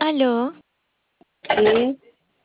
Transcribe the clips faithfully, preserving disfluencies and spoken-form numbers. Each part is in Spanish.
¿Aló? Sí,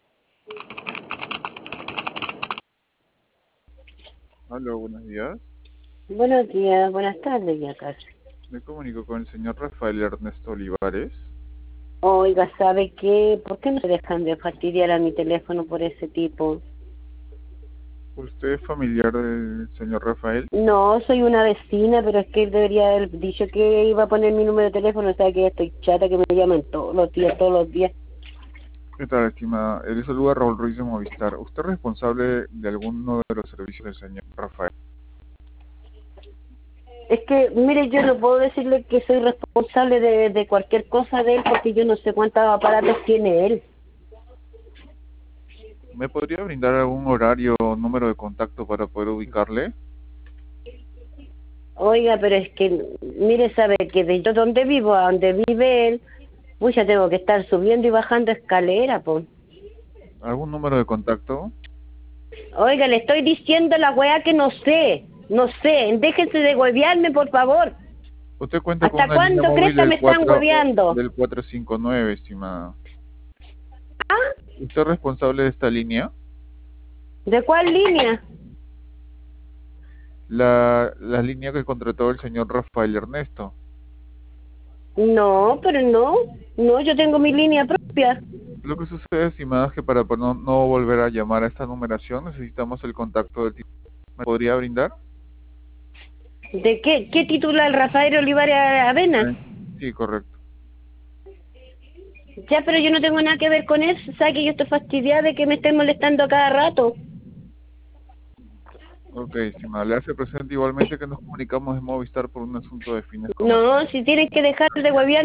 Hola, buenos días. buenos días, buenas tardes ya casi. Me comunico con el señor Rafael Ernesto Olivares. Oiga, ¿sabe qué? ¿Por qué no se dejan de fastidiar a mi teléfono por ese tipo? ¿Usted es familiar del señor Rafael? No, soy una vecina, pero es que él debería haber dicho que iba a poner mi número de teléfono, o sea que ya estoy chata, que me llaman todos los días, todos los días. ¿Qué tal, estimada? Le saluda Raúl Ruiz de Movistar. ¿Usted es responsable de alguno de los servicios del señor Rafael? Es que, mire, yo no puedo decirle que soy responsable de, de cualquier cosa de él, porque yo no sé cuántos aparatos tiene él. ¿Me podría brindar algún horario o número de contacto para poder ubicarle? Oiga, pero es que, mire, sabe que de yo donde vivo a donde vive él, pues ya tengo que estar subiendo y bajando escalera, pues. ¿Algún número de contacto? Oiga, le estoy diciendo la weá que no sé, no sé, déjense de huevearme, por favor. Usted cuenta con ¿Hasta una línea cuándo móvil cresta del me están cuatro hueveando? del cuatro cinco nueve, estimada. ¿Ah? ¿Usted es responsable de esta línea? ¿De cuál línea? La, la línea que contrató el señor Rafael Ernesto. No, pero no, no, yo tengo mi línea propia. Lo que sucede, estimada, es que para no, no volver a llamar a esta numeración necesitamos el contacto del titular. ¿Me podría brindar? ¿De qué, qué titular Rafael Olivares Avena? Eh, Sí, correcto. Ya, pero yo no tengo nada que ver con eso, ¿sabe que yo estoy fastidiada de que me estén molestando a cada rato? Ok, estimada. Le hace presente igualmente que nos comunicamos en Movistar por un asunto de fines comerciales. No, si tienen que dejar de huevear